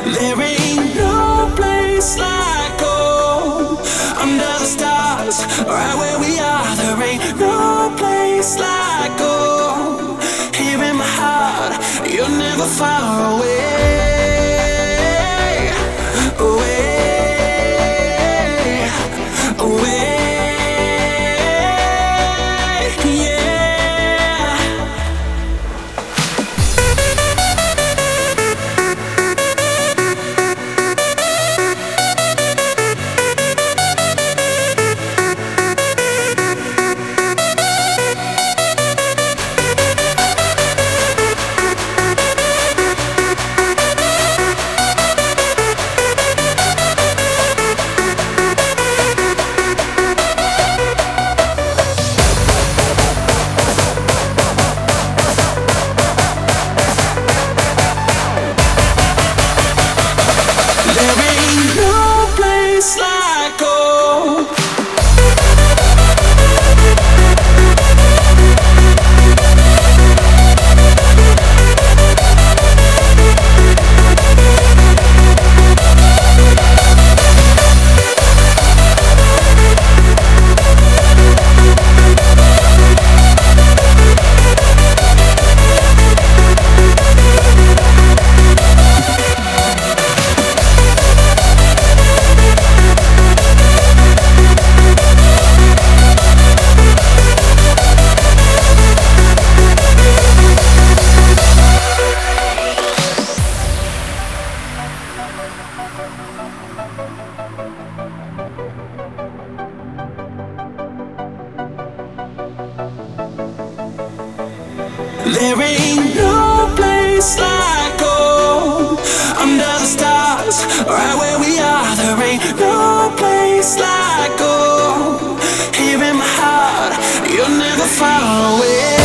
There ain't no place like home. Under the stars, right where we are. There ain't no place like home. Here in my heart, you're never far away. Away, away. There ain't no place like home. There ain't no place like home. Under the stars, right where we are. There ain't no place like home. Here in my heart, you're never far away.